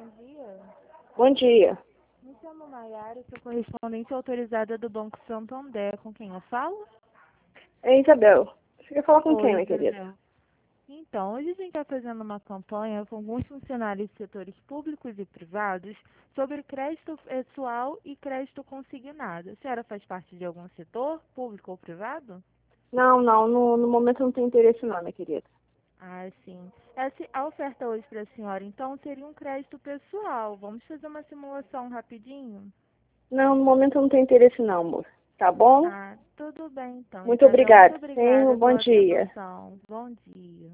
dia. Bom dia. Me chamo Maiara, sou correspondente autorizada do Banco Santander. Com quem eu falo? É Isabel. Você quer falar com Oi, quem, minha querida? Isabel. Então, hoje a gente está fazendo uma campanha com alguns funcionários de setores públicos e privados sobre crédito pessoal e crédito consignado. A senhora faz parte de algum setor, público ou privado? Não, no momento não tem interesse não, minha querida. Ah, sim. A oferta hoje para a senhora, então, seria um crédito pessoal. Vamos fazer uma simulação rapidinho? Não, no momento não tem interesse não, amor. Tá bom? Ah, tudo bem então, Muito Isabel. Muito obrigada. Tenha um obrigada bom pela dia. atenção. Bom dia.